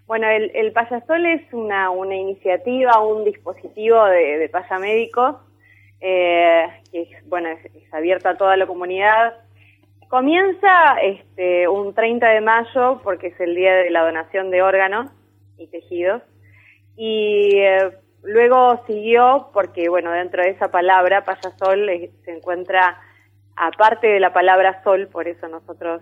Bueno, el Payasol es una iniciativa, un dispositivo de payamédicos que es abierto a toda la comunidad. Comienza un 30 de mayo porque es el día de la donación de órganos y tejidos, y luego siguió porque, bueno, dentro de esa palabra, Payasol, se encuentra, aparte de la palabra sol, por eso nosotros,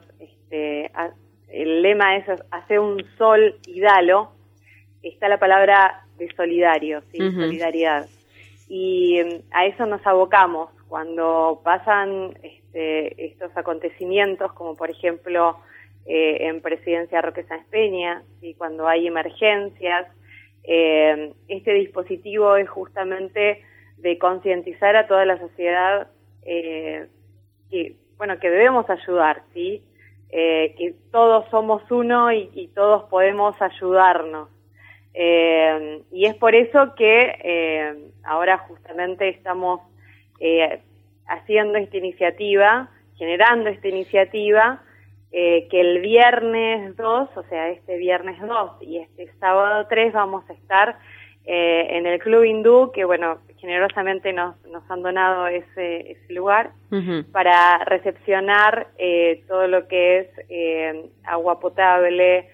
el lema es hacer un sol y dalo, está la palabra de solidario, ¿sí? Solidaridad. Y a eso nos abocamos cuando pasan estos acontecimientos, como por ejemplo en Presidencia Roque Sáenz Peña, ¿sí? Cuando hay emergencias. Este dispositivo es justamente de concientizar a toda la sociedad que debemos ayudar, ¿sí? Que todos somos uno y todos podemos ayudarnos. Y es por eso que ahora justamente estamos haciendo esta iniciativa, generando esta iniciativa, que el viernes 2, o sea, este viernes 2 y este sábado 3 vamos a estar en el Club Hindú, que bueno, generosamente nos han donado ese lugar para recepcionar todo lo que es agua potable,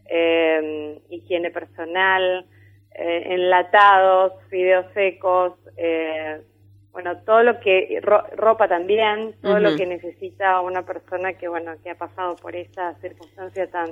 higiene personal, enlatados, fideos secos, todo lo que, ropa también, todo lo que necesita una persona que ha pasado por esa circunstancia tan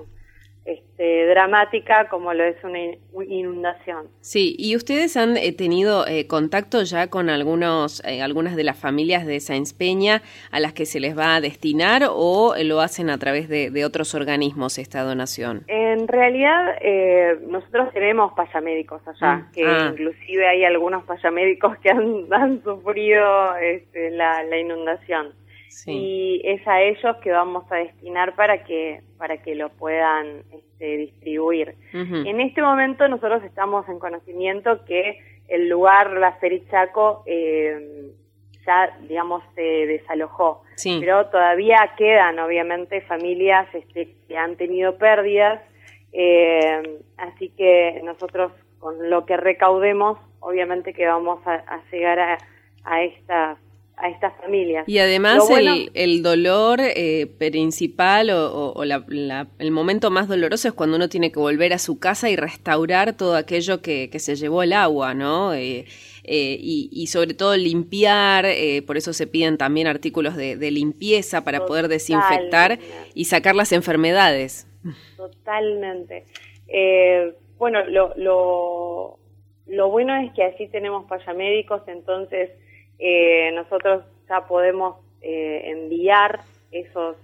dramática como lo es una inundación. Sí, ¿y ustedes han tenido contacto ya con algunas de las familias de Sáenz Peña a las que se les va a destinar, o lo hacen a través de otros organismos esta donación? En realidad nosotros tenemos payamédicos allá, inclusive hay algunos payamédicos que han sufrido la inundación. Sí. Y es a ellos que vamos a destinar para que lo puedan distribuir. En este momento nosotros estamos en conocimiento que el lugar, la Ferichaco, ya, digamos, se desalojó. Sí. Pero todavía quedan, obviamente, familias que han tenido pérdidas, así que nosotros, con lo que recaudemos, obviamente que vamos a llegar a estas familias. Y además el dolor principal o el momento más doloroso es cuando uno tiene que volver a su casa y restaurar todo aquello que se llevó el agua, ¿no? Y sobre todo limpiar, por eso se piden también artículos de limpieza para poder desinfectar y sacar las enfermedades. Totalmente. Lo bueno es que así tenemos payamédicos, entonces nosotros ya podemos enviar esos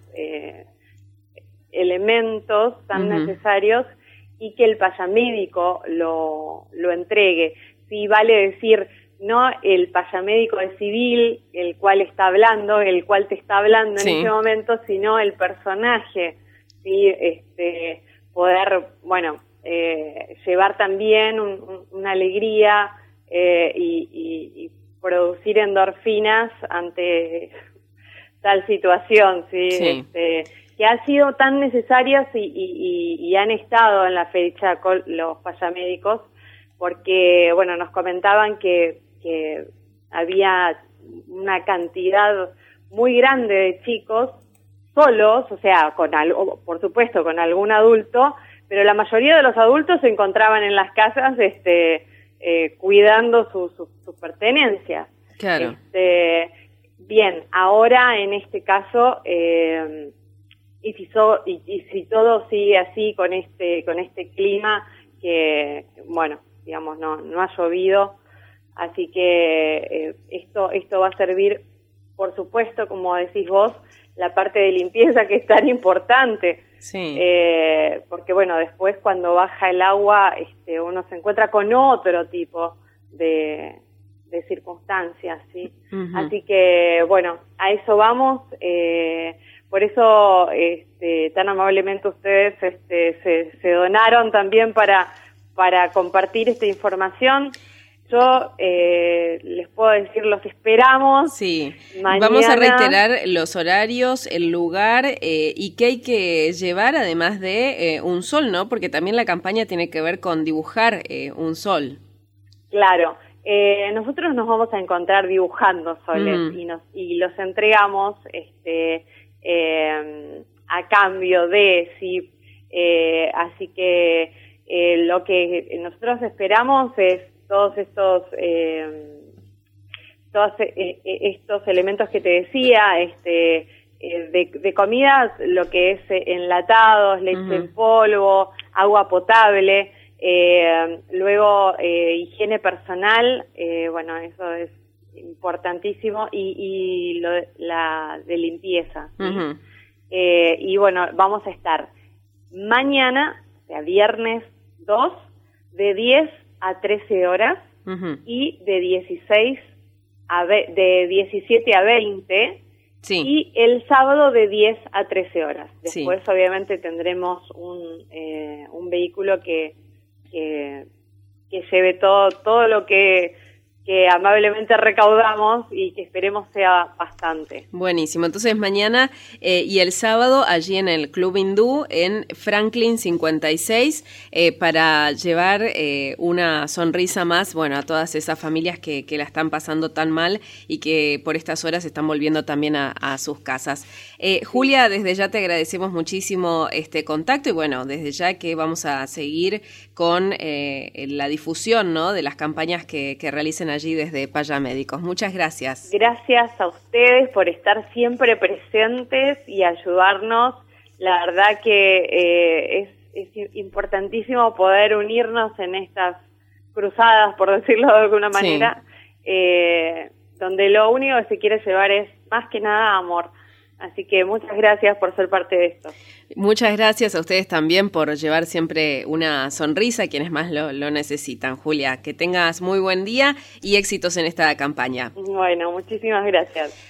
elementos tan necesarios y que el payamédico lo entregue. Sí, vale decir, no el payamédico de civil, el cual te está hablando en ese momento, sino el personaje, ¿sí? Poder, llevar también una alegría y producir endorfinas ante tal situación, ¿sí? Que han sido tan necesarias y han estado en la fecha con los payamédicos, porque, nos comentaban que había una cantidad muy grande de chicos solos, o sea, por supuesto con algún adulto, pero la mayoría de los adultos se encontraban en las casas, cuidando sus pertenencias. Claro. Bien, ahora en este caso, y si todo sigue así con este clima que no ha llovido, así que esto va a servir, por supuesto, como decís vos, la parte de limpieza, que es tan importante. Sí. Porque después cuando baja el agua, uno se encuentra con otro tipo de circunstancias, ¿sí? Así que, a eso vamos. Por eso, tan amablemente ustedes se donaron también para compartir esta información. Yo les puedo decir, los esperamos. Sí, mañana. Vamos a reiterar los horarios, el lugar y qué hay que llevar, además de un sol, ¿no? Porque también la campaña tiene que ver con dibujar un sol. Claro, nosotros nos vamos a encontrar dibujando soles y los entregamos a cambio de, sí, así que lo que nosotros esperamos es todos estos elementos que te decía, de comidas, lo que es enlatados, leche en polvo, agua potable, luego higiene personal, bueno, eso es importantísimo, y la de limpieza, ¿sí? Y bueno, vamos a estar mañana, o sea, viernes 2, de 10 a 13 horas y de 17 a 20, sí. Y el sábado de 10 a 13 horas. Después, sí, obviamente tendremos un vehículo que lleve todo lo que amablemente recaudamos y que esperemos sea bastante. Buenísimo. Entonces mañana y el sábado allí en el Club Hindú en Franklin 56 para llevar una sonrisa más, bueno, a todas esas familias que la están pasando tan mal y que por estas horas están volviendo también a sus casas. Julia, desde ya te agradecemos muchísimo este contacto y bueno, desde ya que vamos a seguir con la difusión, ¿no?, de las campañas que realicen allí desde Paya Médicos. Muchas gracias. Gracias a ustedes por estar siempre presentes y ayudarnos. La verdad que es importantísimo poder unirnos en estas cruzadas, por decirlo de alguna manera, sí, donde lo único que se quiere llevar es más que nada amor. Así que muchas gracias por ser parte de esto. Muchas gracias a ustedes también por llevar siempre una sonrisa a quienes más lo necesitan. Julia, que tengas muy buen día y éxitos en esta campaña. Bueno, muchísimas gracias.